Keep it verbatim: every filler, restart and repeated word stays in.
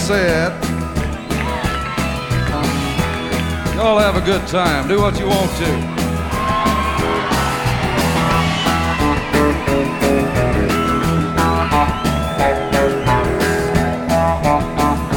said, y'all have a good time. Do what you want to.